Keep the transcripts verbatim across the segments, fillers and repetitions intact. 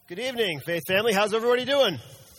Good evening, Faith family. How's everybody doing?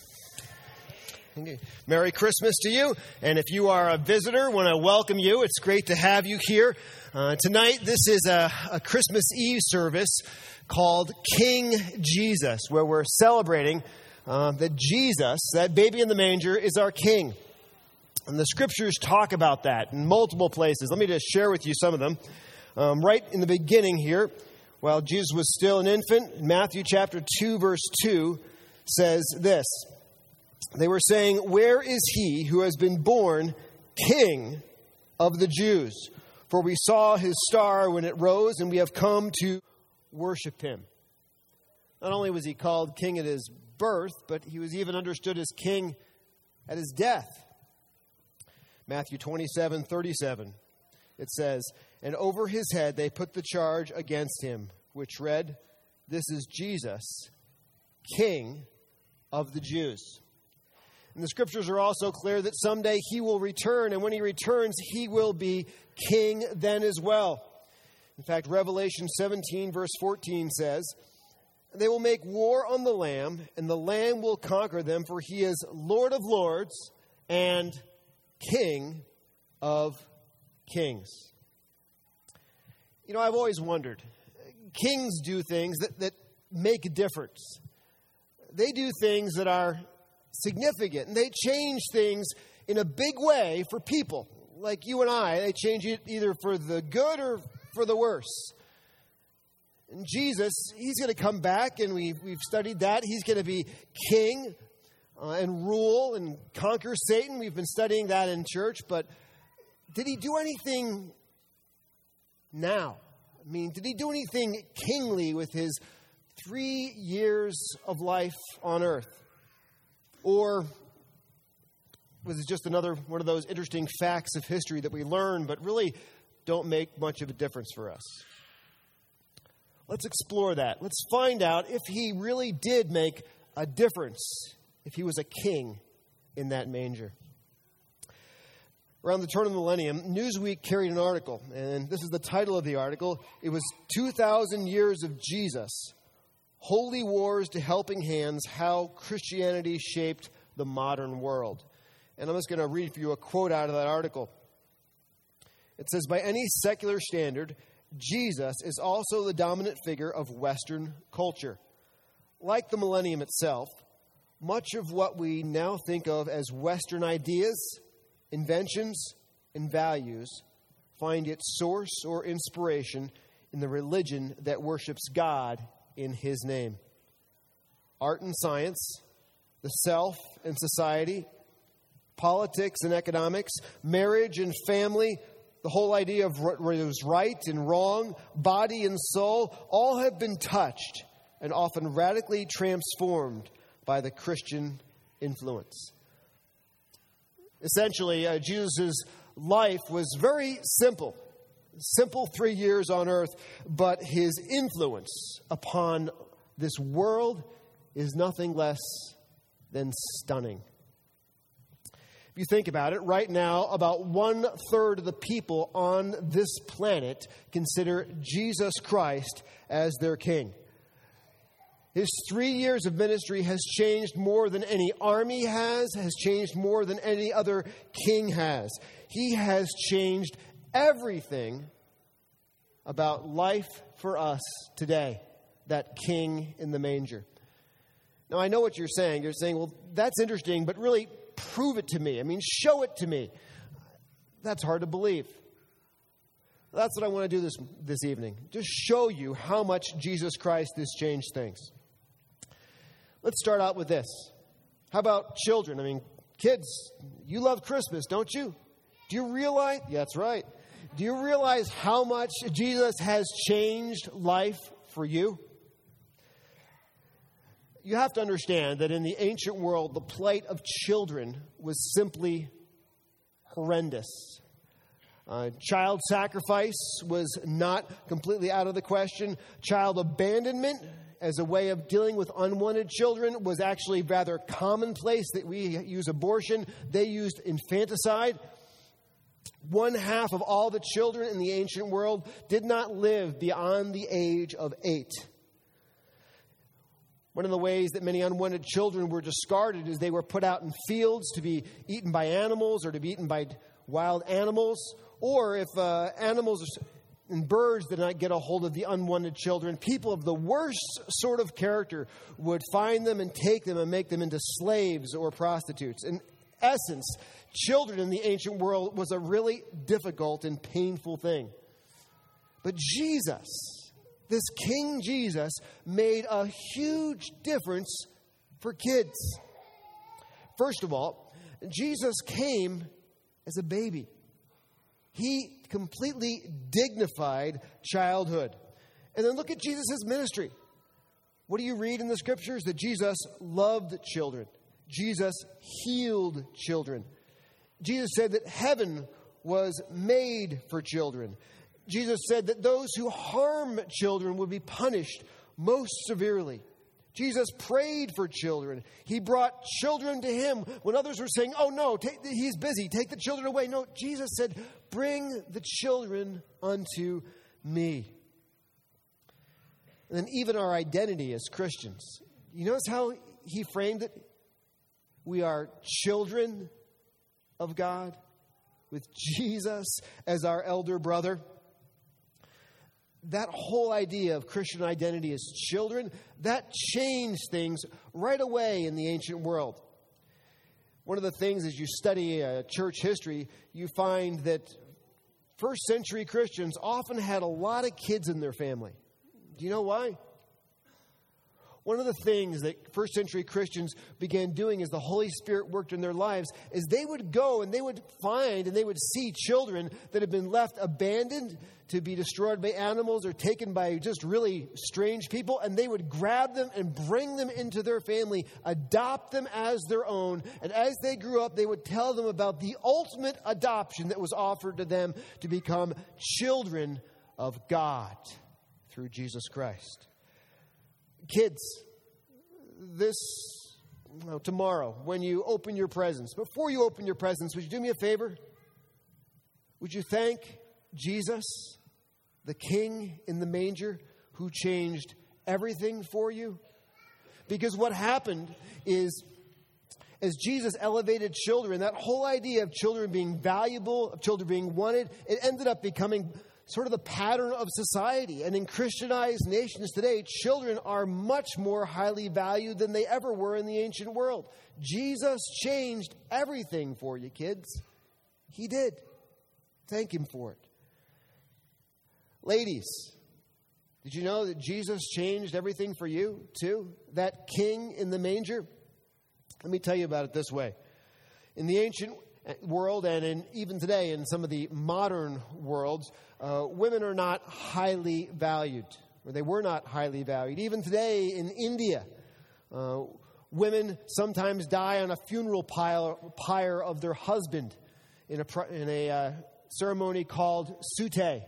Merry Christmas to you. And if you are a visitor, I want to welcome you. It's great to have you here. Uh, tonight, this is a, a Christmas Eve service called King Jesus, where we're celebrating uh, that Jesus, that baby in the manger, is our King. And the scriptures talk about that in multiple places. Let me just share with you some of them. Um, right in the beginning here, while Jesus was still an infant, Matthew chapter two, verse two says this. They were saying, "Where is he who has been born King of the Jews? For we saw his star when it rose, and we have come to worship him." Not only was he called king at his birth, but he was even understood as king at his death. Matthew twenty-seven, thirty-seven. It says, "And over his head they put the charge against him, which read, 'This is Jesus, King of the Jews.'" And the scriptures are also clear that someday he will return, and when he returns, he will be king then as well. In fact, Revelation seventeen, verse fourteen says, "They will make war on the Lamb, and the Lamb will conquer them, for he is Lord of lords and King of kings." You know, I've always wondered, kings do things that, that make a difference. They do things that are significant, and they change things in a big way for people like you and I. They change it either for the good or for the worse. And Jesus, he's going to come back, and we've, we've studied that. He's going to be king uh, and rule and conquer Satan. We've been studying that in church, but did he do anything now? I mean, did he do anything kingly with his three years of life on earth? Or was it just another one of those interesting facts of history that we learn but really don't make much of a difference for us? Let's explore that. Let's find out if he really did make a difference, if he was a king in that manger. Around the turn of the millennium, Newsweek carried an article, and this is the title of the article. It was two thousand Years of Jesus, Holy Wars to Helping Hands, How Christianity Shaped the Modern World. And I'm just going to read for you a quote out of that article. It says, "By any secular standard, Jesus is also the dominant figure of Western culture. Like the millennium itself, much of what we now think of as Western ideas, inventions, and values find its source or inspiration in the religion that worships God in his name. Art and science, the self and society, politics and economics, marriage and family, the whole idea of what is right and wrong, body and soul, all have been touched and often radically transformed by the Christian influence." Essentially, uh, Jesus' life was very simple. Simple three years on earth, but his influence upon this world is nothing less than stunning. If you think about it, right now, about one-third of the people on this planet consider Jesus Christ as their king. His three years of ministry has changed more than any army has, has changed more than any other king has. He has changed everything about life for us today, that king in the manger. Now, I know what you're saying. You're saying, well, that's interesting, but really prove it to me. I mean, show it to me. That's hard to believe. That's what I want to do this, this evening. Just show you how much Jesus Christ has changed things. Let's start out with this. How about children? I mean, kids, you love Christmas, don't you? Do you realize? Yeah, that's right. Do you realize how much Jesus has changed life for you? You have to understand that in the ancient world, the plight of children was simply horrendous. Uh, child sacrifice was not completely out of the question. Child abandonment as a way of dealing with unwanted children was actually rather commonplace. That we use abortion. They used infanticide. One half of all the children in the ancient world did not live beyond the age of eight. One of the ways that many unwanted children were discarded is they were put out in fields to be eaten by animals or to be eaten by wild animals. Or if uh, animals and birds did not get a hold of the unwanted children, people of the worst sort of character would find them and take them and make them into slaves or prostitutes. In essence, children in the ancient world was a really difficult and painful thing. But Jesus, this King Jesus, made a huge difference for kids. First of all, Jesus came as a baby. He completely dignified childhood. And then look at Jesus' ministry. What do you read in the scriptures? That Jesus loved children. Jesus healed children. Jesus said that heaven was made for children. Jesus said that those who harm children would be punished most severely. Jesus prayed for children. He brought children to him when others were saying, oh no, take, he's busy, take the children away. No, Jesus said, bring the children unto me. And then even our identity as Christians. You notice how he framed it? We are children of God with Jesus as our elder brother. That whole idea of Christian identity as children, that changed things right away in the ancient world. One of the things as you study uh, church history, you find that first century Christians often had a lot of kids in their family. Do you know why? One of the things that first century Christians began doing as the Holy Spirit worked in their lives is they would go and they would find and they would see children that had been left abandoned to be destroyed by animals or taken by just really strange people, and they would grab them and bring them into their family, adopt them as their own, and as they grew up, they would tell them about the ultimate adoption that was offered to them to become children of God through Jesus Christ. Kids, this well, tomorrow, when you open your presents, before you open your presents, would you do me a favor? Would you thank Jesus, the King in the manger, who changed everything for you? Because what happened is, as Jesus elevated children, that whole idea of children being valuable, of children being wanted, it ended up becoming sort of the pattern of society. And in Christianized nations today, children are much more highly valued than they ever were in the ancient world. Jesus changed everything for you, kids. He did. Thank him for it. Ladies, did you know that Jesus changed everything for you too? That King in the manger? Let me tell you about it this way. In the ancient world, and in, even today in some of the modern worlds, uh, women are not highly valued, or they were not highly valued. Even today in India, uh, women sometimes die on a funeral pyre, pyre of their husband in a, in a uh, ceremony called Sute.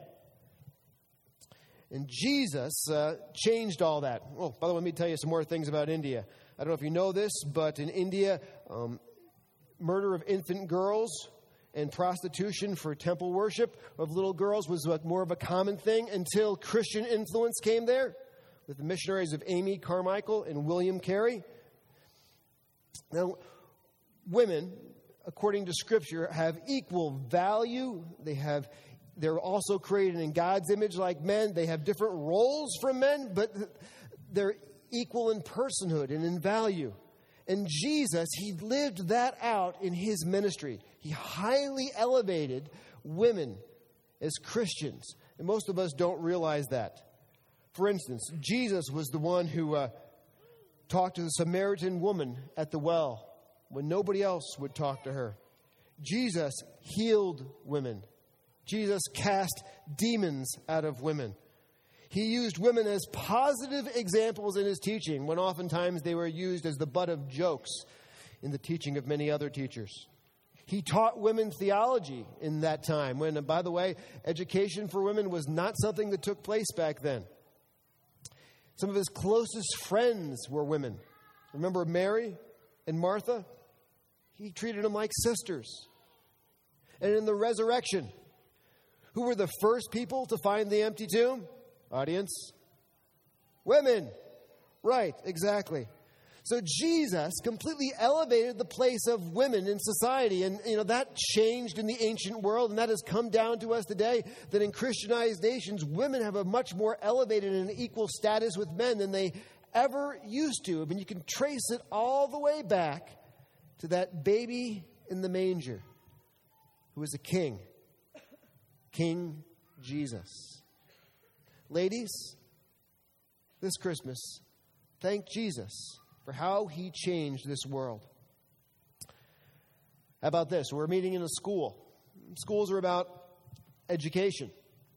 And Jesus uh, changed all that. Oh, by the way, let me tell you some more things about India. I don't know if you know this, but in India, um, murder of infant girls and prostitution for temple worship of little girls was more of a common thing until Christian influence came there with the missionaries of Amy Carmichael and William Carey. Now, women, according to Scripture, have equal value. They have, they're also created in God's image like men. They have different roles from men, but they're equal in personhood and in value. And Jesus, he lived that out in his ministry. He highly elevated women as Christians. And most of us don't realize that. For instance, Jesus was the one who uh, talked to the Samaritan woman at the well when nobody else would talk to her. Jesus healed women. Jesus cast demons out of women. He used women as positive examples in his teaching, when oftentimes they were used as the butt of jokes in the teaching of many other teachers. He taught women theology in that time, when, by the way, education for women was not something that took place back then. Some of his closest friends were women. Remember Mary and Martha? He treated them like sisters. And in the resurrection, who were the first people to find the empty tomb? Audience, women. Right, exactly. So Jesus completely elevated the place of women in society. And, you know, that changed in the ancient world, and that has come down to us today, that in Christianized nations, women have a much more elevated and equal status with men than they ever used to. I mean, you can trace it all the way back to that baby in the manger who was a king, King Jesus. Ladies, this Christmas, thank Jesus for how he changed this world. How about this? We're meeting in a school. Schools are about education.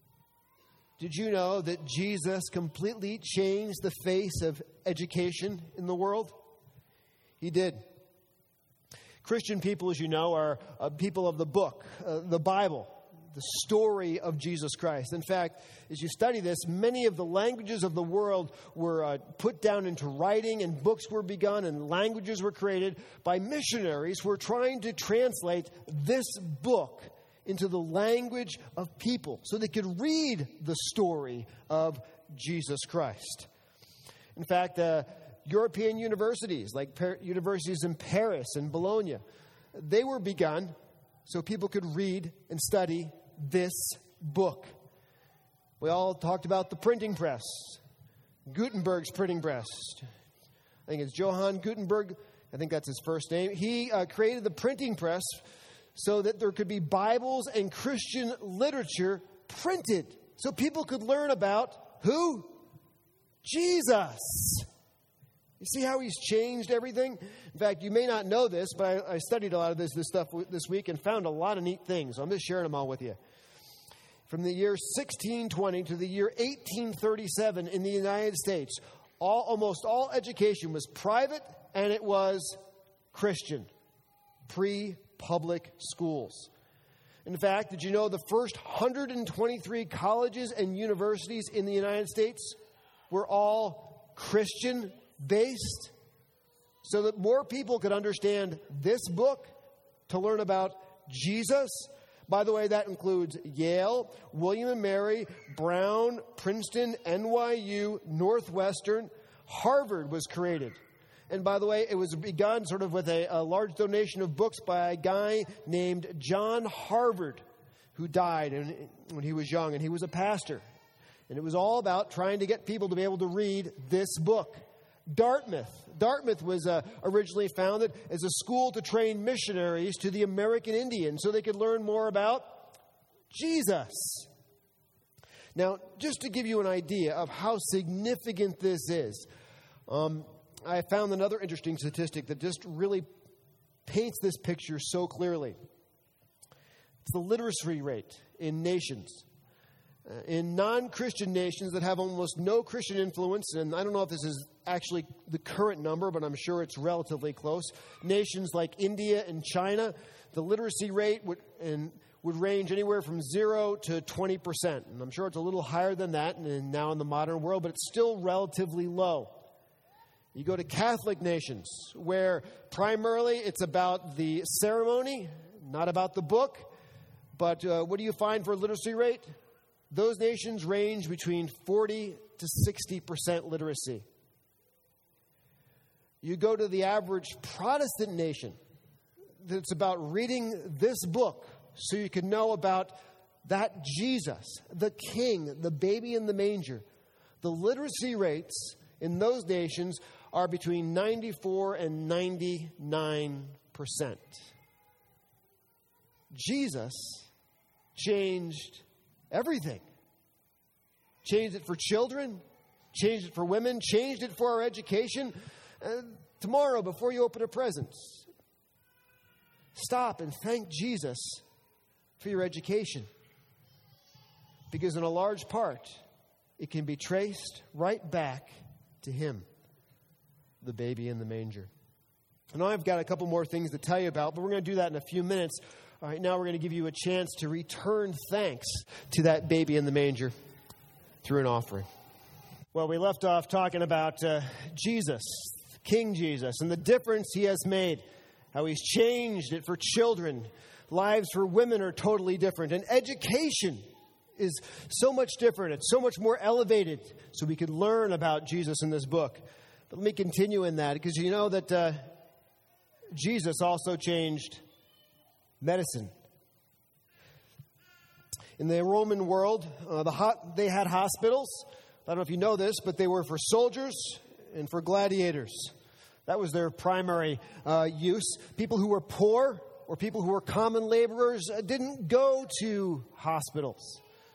Did you know that Jesus completely changed the face of education in the world? He did. Christian people, as you know, are uh, people of the book, uh, the Bible, the story of Jesus Christ. In fact, as you study this, many of the languages of the world were uh, put down into writing, and books were begun, and languages were created by missionaries who were trying to translate this book into the language of people so they could read the story of Jesus Christ. In fact, uh, European universities, like par- universities in Paris and Bologna, they were begun so people could read and study this book. We all talked about the printing press, Gutenberg's printing press. I think it's Johann Gutenberg. I think that's his first name. He uh, created the printing press so that there could be Bibles and Christian literature printed, so people could learn about who? Jesus. You see how he's changed everything? In fact, you may not know this, but I, I studied a lot of this, this stuff this week and found a lot of neat things. So I'm just sharing them all with you. From the year sixteen twenty to the year eighteen thirty-seven in the United States, all, almost all education was private and it was Christian, pre-public schools. In fact, did you know the first one hundred twenty-three colleges and universities in the United States were all Christian-based? So that more people could understand this book to learn about Jesus. By the way, that includes Yale, William and Mary, Brown, Princeton, N Y U, Northwestern. Harvard was created. And by the way, it was begun sort of with a, a large donation of books by a guy named John Harvard, who died in, when he was young, and he was a pastor. And it was all about trying to get people to be able to read this book. Dartmouth. Dartmouth was uh, originally founded as a school to train missionaries to the American Indian so they could learn more about Jesus. Now, just to give you an idea of how significant this is, um, I found another interesting statistic that just really paints this picture so clearly. It's the literacy rate in nations. Uh, in non-Christian nations that have almost no Christian influence, and I don't know if this is actually the current number, but I'm sure it's relatively close. Nations like India and China, the literacy rate would, and, would range anywhere from zero to twenty percent. And I'm sure it's a little higher than that and now in the modern world, but it's still relatively low. You go to Catholic nations, where primarily it's about the ceremony, not about the book. But uh, what do you find for literacy rate? Those nations range between forty to sixty percent literacy. You go to the average Protestant nation, that's about reading this book so you can know about that Jesus, the King, the baby in the manger. The literacy rates in those nations are between ninety-four and ninety-nine percent. Jesus changed everything. Changed it for children, changed it for women, changed it for our education. Uh, tomorrow, before you open a present, stop and thank Jesus for your education. Because in a large part, it can be traced right back to him, the baby in the manger. And I've got a couple more things to tell you about, but we're going to do that in a few minutes. All right, now we're going to give you a chance to return thanks to that baby in the manger through an offering. Well, we left off talking about uh, Jesus, King Jesus, and the difference he has made, how he's changed it for children. Lives for women are totally different, and education is so much different. It's so much more elevated, so we could learn about Jesus in this book. But let me continue in that, because you know that uh, Jesus also changed medicine. In the Roman world, uh, the hot, they had hospitals. I don't know if you know this, but they were for soldiers and for gladiators. That was their primary uh, use. People who were poor or people who were common laborers uh, didn't go to hospitals.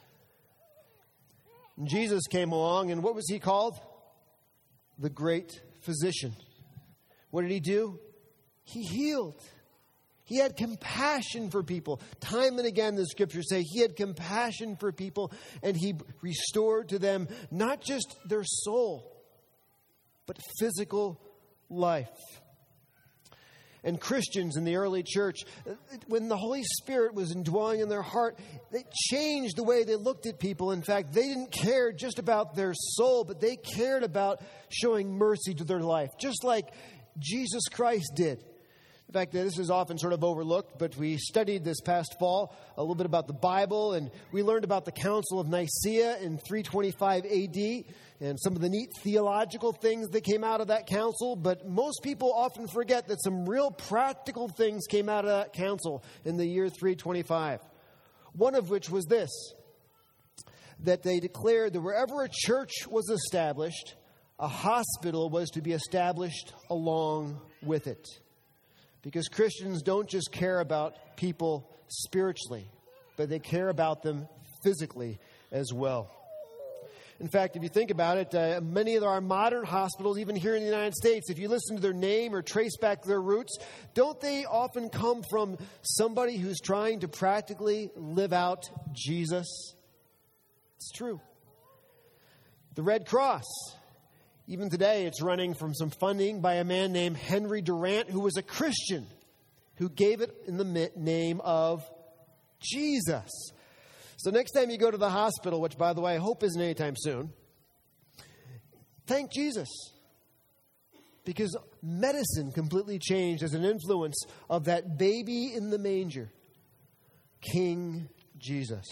And Jesus came along, and what was he called? The great physician. What did he do? He healed. He had compassion for people. Time and again, the scriptures say he had compassion for people, and he restored to them not just their soul, but physical life. And Christians in the early church, when the Holy Spirit was indwelling in their heart, it changed the way they looked at people. In fact, they didn't care just about their soul, but they cared about showing mercy to their life, just like Jesus Christ did. In fact, this is often sort of overlooked, but we studied this past fall a little bit about the Bible, and we learned about the Council of Nicaea in three twenty-five A D and some of the neat theological things that came out of that council. But most people often forget that some real practical things came out of that council in the year three twenty-five. One of which was this, that they declared that wherever a church was established, a hospital was to be established along with it. Because Christians don't just care about people spiritually, but they care about them physically as well. In fact, if you think about it, uh, many of our modern hospitals, even here in the United States, if you listen to their name or trace back their roots, don't they often come from somebody who's trying to practically live out Jesus? It's true. The Red Cross. Even today, it's running from some funding by a man named Henry Durant, who was a Christian, who gave it in the name of Jesus. So next time you go to the hospital, which, by the way, I hope isn't anytime soon, thank Jesus. Because medicine completely changed as an influence of that baby in the manger, King Jesus.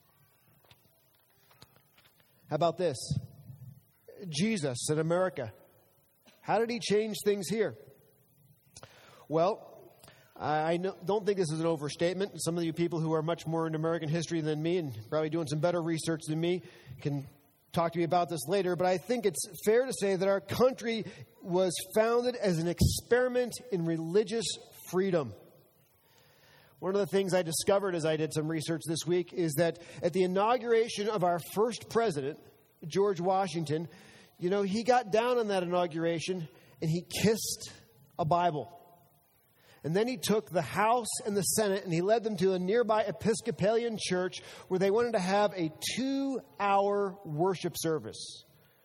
How about this? Jesus in America. How did he change things here? Well, I don't think this is an overstatement. Some of you people who are much more into American history than me and probably doing some better research than me can talk to me about this later, but I think it's fair to say that our country was founded as an experiment in religious freedom. One of the things I discovered as I did some research this week is that at the inauguration of our first president, George Washington, you know, he got down on that inauguration and he kissed a Bible. And then he took the House and the Senate and he led them to a nearby Episcopalian church where they wanted to have a two-hour worship service.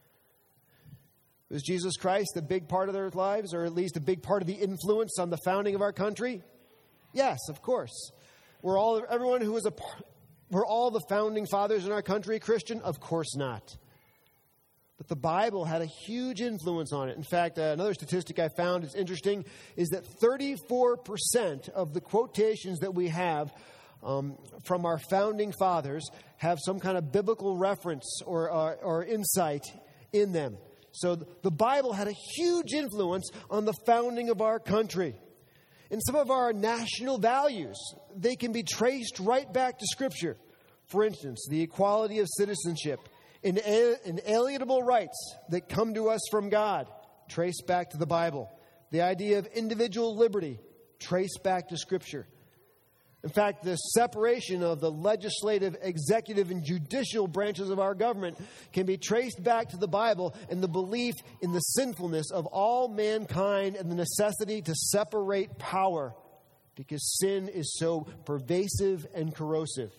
Was Jesus Christ a big part of their lives, or at least a big part of the influence on the founding of our country? Yes, of course. Were all everyone who was a were all the founding fathers in our country Christian? Of course not. But the Bible had a huge influence on it. In fact, uh, another statistic I found is interesting is that thirty-four percent of the quotations that we have um, from our founding fathers have some kind of biblical reference or, or, or insight in them. So the Bible had a huge influence on the founding of our country. And some of our national values, they can be traced right back to Scripture. For instance, the equality of citizenship, inalienable rights that come to us from God, traced back to the Bible. The idea of individual liberty, traced back to Scripture. In fact, the separation of the legislative, executive, and judicial branches of our government can be traced back to the Bible and the belief in the sinfulness of all mankind and the necessity to separate power because sin is so pervasive and corrosive.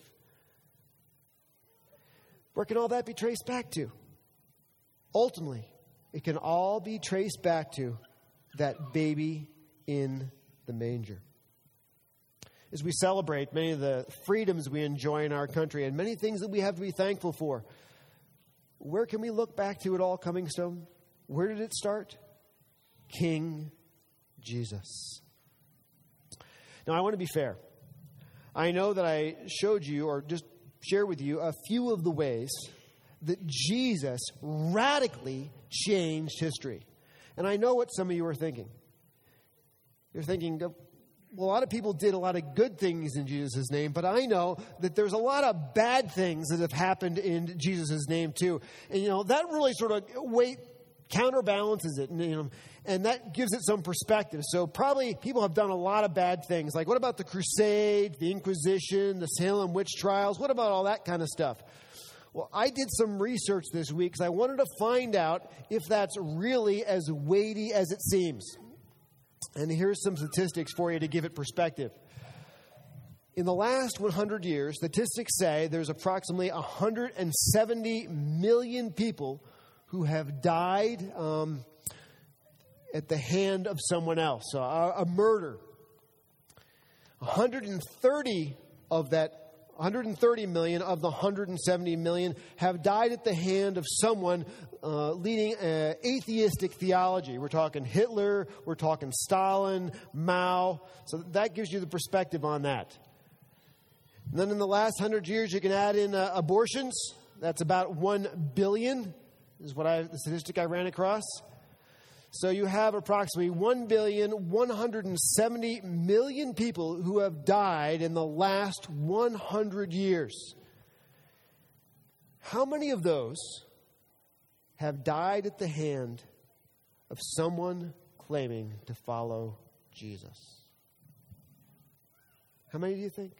Where can all that be traced back to? Ultimately, it can all be traced back to that baby in the manger. As we celebrate many of the freedoms we enjoy in our country and many things that we have to be thankful for, where can we look back to it all coming from? Where did it start? King Jesus. Now, I want to be fair. I know that I showed you or just share with you a few of the ways that Jesus radically changed history. And I know what some of you are thinking. You're thinking, well, a lot of people did a lot of good things in Jesus' name, but I know that there's a lot of bad things that have happened in Jesus' name too. And, you know, that really sort of weight counterbalances it, and, you know, and that gives it some perspective. So probably people have done a lot of bad things. Like, what about the Crusade, the Inquisition, the Salem witch trials? What about all that kind of stuff? Well, I did some research this week because I wanted to find out if that's really as weighty as it seems. And here's some statistics for you to give it perspective. In the last one hundred years, statistics say there's approximately one hundred seventy million people who have died um, at the hand of someone else, so a, a murder. one hundred thirty of that one hundred thirty million of the one hundred seventy million have died at the hand of someone uh, leading uh, atheistic theology. We're talking Hitler, we're talking Stalin, Mao. So that gives you the perspective on that. And then in the last one hundred years, you can add in uh, abortions. That's about one billion, is what I the statistic I ran across. So you have approximately one billion, one hundred seventy million people who have died in the last one hundred years. How many of those have died at the hand of someone claiming to follow Jesus? How many do you think?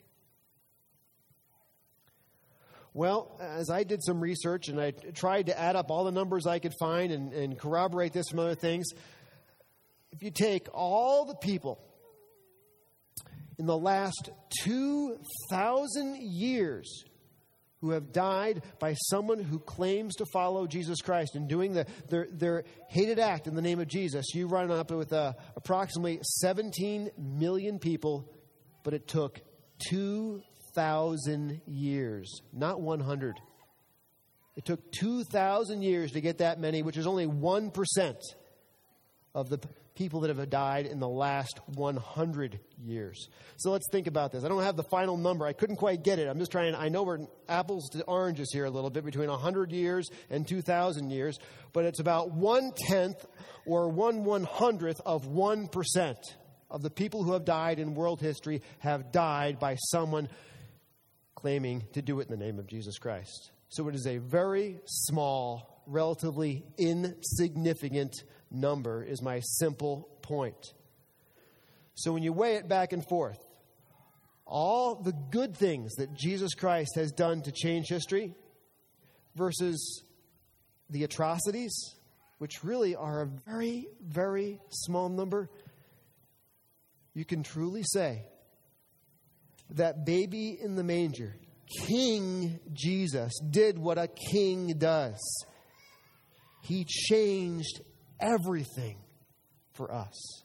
Well, as I did some research and I tried to add up all the numbers I could find and, and corroborate this from other things, if you take all the people in the last two thousand years who have died by someone who claims to follow Jesus Christ and doing the, their, their hated act in the name of Jesus, you run up with uh, approximately seventeen million people, but it took two thousand years, not one hundred. It took two thousand years to get that many, which is only one percent of the p- people that have died in the last one hundred years. So let's think about this. I don't have the final number. I couldn't quite get it. I'm just trying, I know we're apples to oranges here a little bit between one hundred years and two thousand years, but it's about one-tenth or one one-hundredth of one percent of the people who have died in world history have died by someone claiming to do it in the name of Jesus Christ. So it is a very small, relatively insignificant number, is my simple point. So when you weigh it back and forth, all the good things that Jesus Christ has done to change history versus the atrocities, which really are a very, very small number, you can truly say that baby in the manger, King Jesus, did what a king does. He changed everything for us.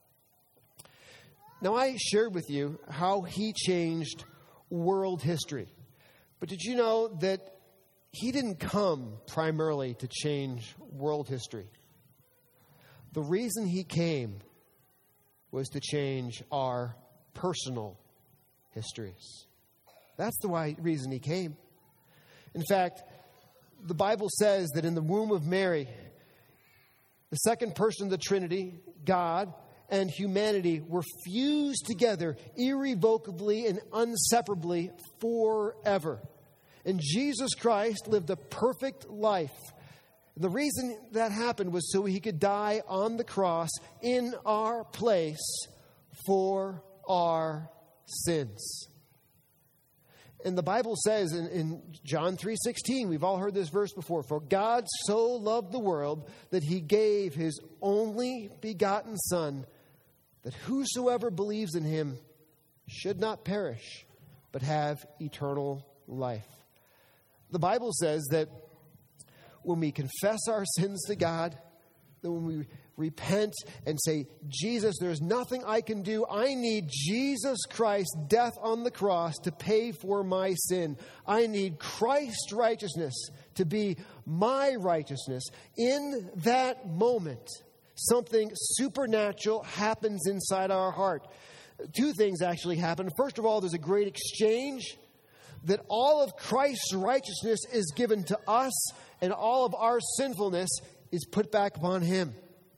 Now, I shared with you how he changed world history. But did you know that he didn't come primarily to change world history? The reason he came was to change our personal histories. That's the why, reason he came. In fact, the Bible says that in the womb of Mary, the second person of the Trinity, God, and humanity were fused together irrevocably and inseparably forever. And Jesus Christ lived a perfect life. The reason that happened was so he could die on the cross in our place for our sins. And the Bible says in, in John three sixteen, we've all heard this verse before, for God so loved the world that he gave his only begotten Son, that whosoever believes in him should not perish, but have eternal life. The Bible says that when we confess our sins to God, that when we repent and say, Jesus, there's nothing I can do. I need Jesus Christ's death on the cross to pay for my sin. I need Christ's righteousness to be my righteousness. In that moment, something supernatural happens inside our heart. Two things actually happen. First of all, there's a great exchange, that all of Christ's righteousness is given to us and all of our sinfulness is put back upon him.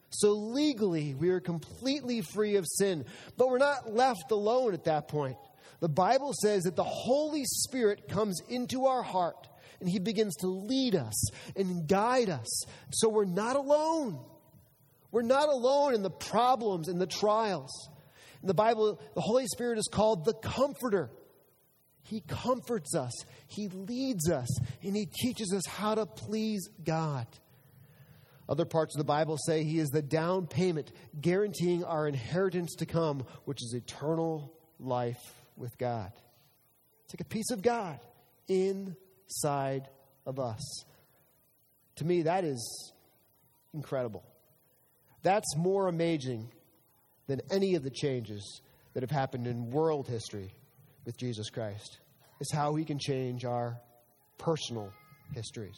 So legally, we are completely free of sin. But we're not left alone at that point. The Bible says that the Holy Spirit comes into our heart and he begins to lead us and guide us. So we're not alone. We're not alone in the problems and the trials. In the Bible, the Holy Spirit is called the Comforter. He comforts us. He leads us. And he teaches us how to please God. Other parts of the Bible say he is the down payment guaranteeing our inheritance to come, which is eternal life with God. It's like a piece of God inside of us. To me, that is incredible. That's more amazing than any of the changes that have happened in world history with Jesus Christ. Is how he can change our personal histories.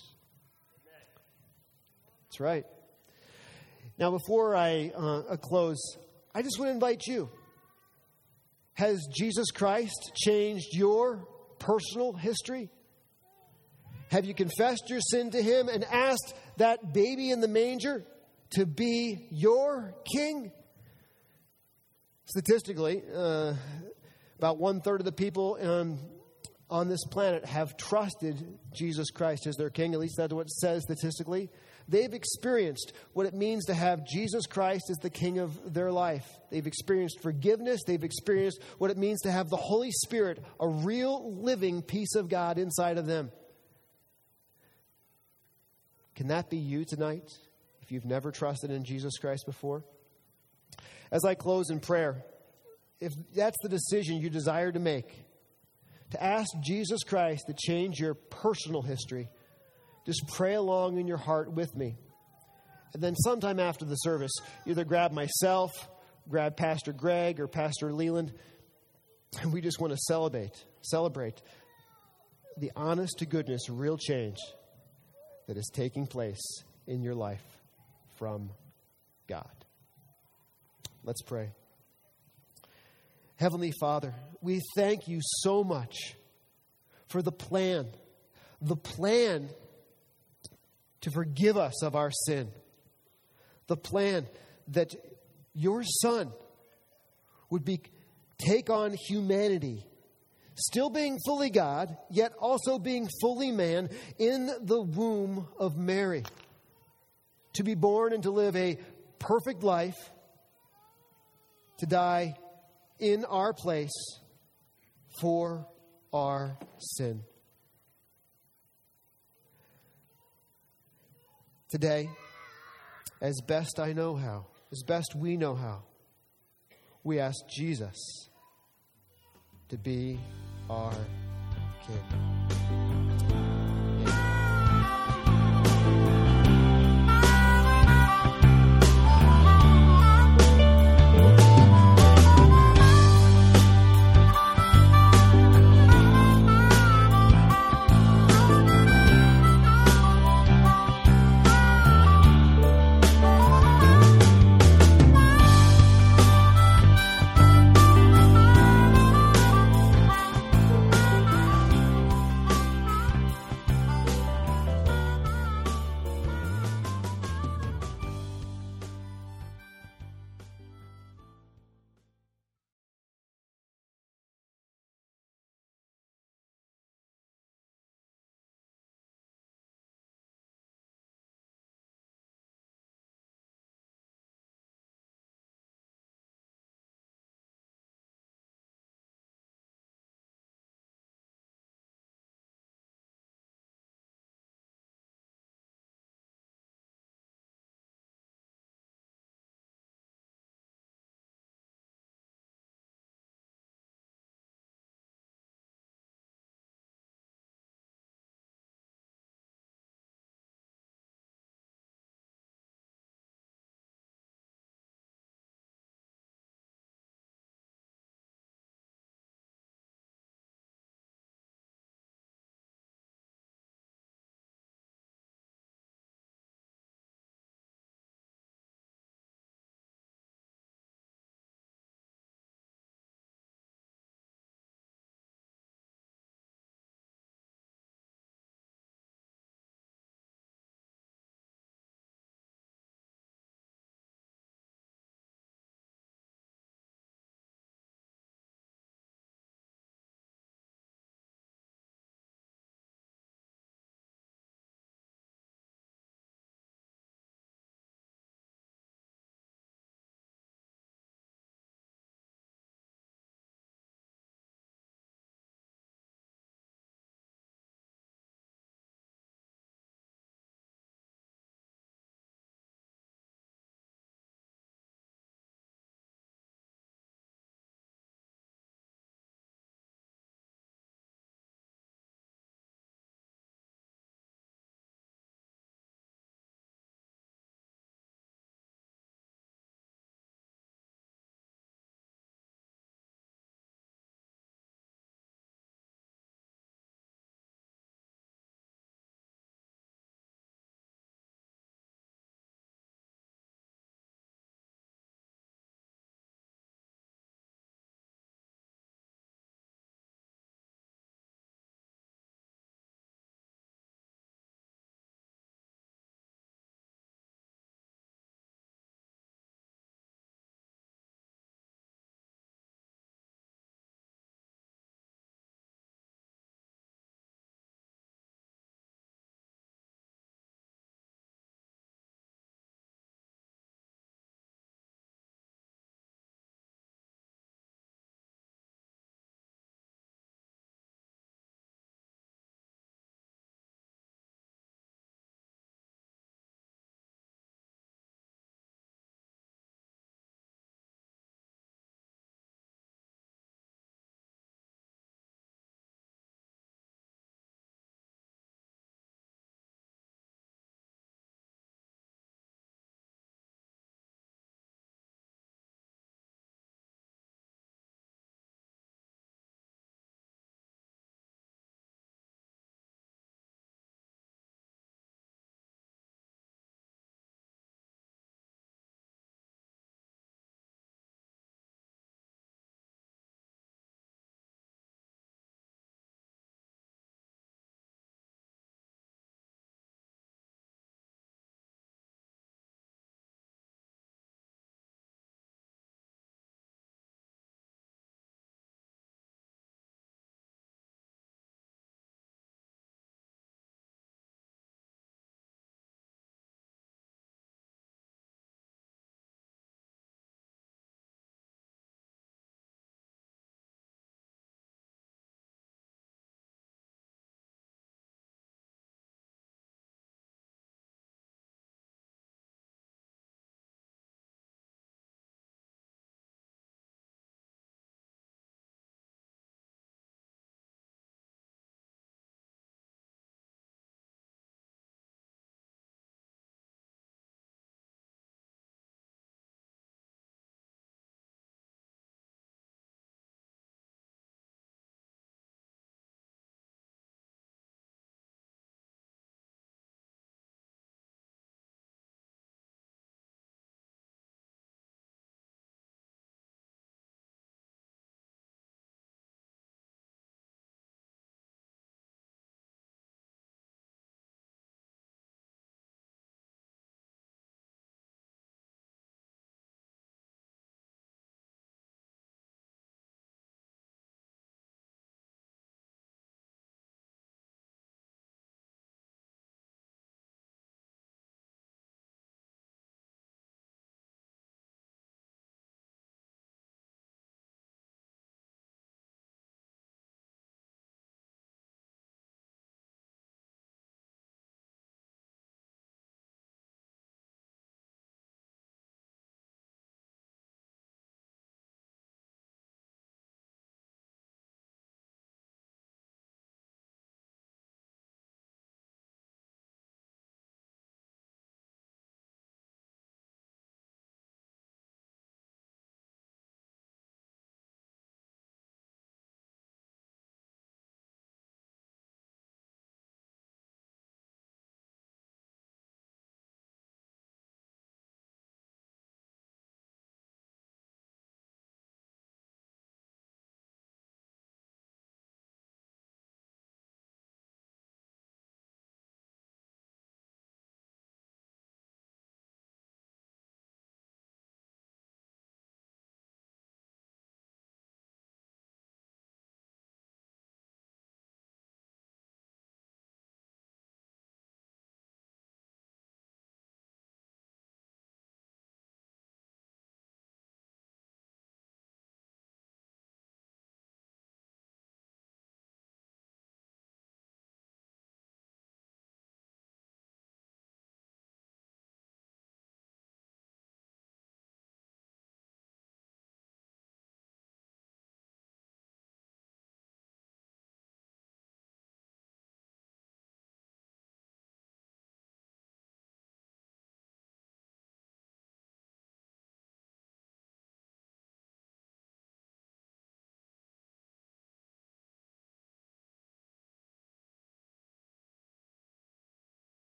That's right. Now, before I uh, close, I just want to invite you. Has Jesus Christ changed your personal history? Have you confessed your sin to him and asked that baby in the manger to be your king? Statistically, uh, about one-third of the people um, on this planet have trusted Jesus Christ as their king. At least that's what it says statistically. They've experienced what it means to have Jesus Christ as the king of their life. They've experienced forgiveness. They've experienced what it means to have the Holy Spirit, a real living piece of God inside of them. Can that be you tonight if you've never trusted in Jesus Christ before? As I close in prayer, if that's the decision you desire to make, to ask Jesus Christ to change your personal history, just pray along in your heart with me. And then sometime after the service, either grab myself, grab Pastor Greg or Pastor Leland, and we just want to celebrate, celebrate the honest to goodness real change that is taking place in your life from God. Let's pray. Heavenly Father, we thank you so much for the plan, the plan to forgive us of our sin, the plan that your Son would be take on humanity, still being fully God, yet also being fully man in the womb of Mary, to be born and to live a perfect life, to die in our place for our sin. Today, as best I know how, as best we know how, we ask Jesus to be our King.